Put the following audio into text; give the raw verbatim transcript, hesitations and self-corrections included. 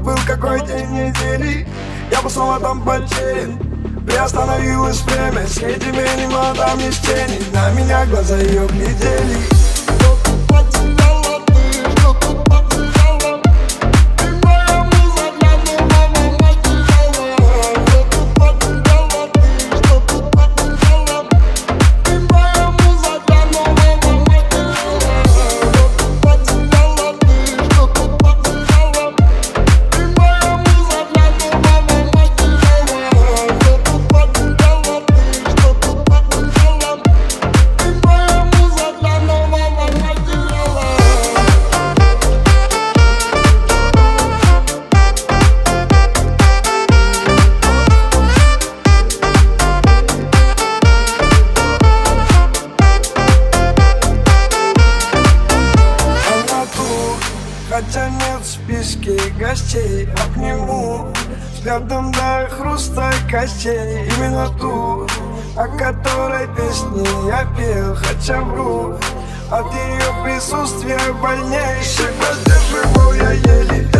был какой день недели, я бы снова там потерян. Приостановилось время, с этими аниматами с тени. На меня глаза ее глядели. Хотя нет в списке гостей, обниму взглядом до хруста костей. Именно ту, о которой песни я пел, хотя вру. От ее присутствия больнейших воздерживал я еле.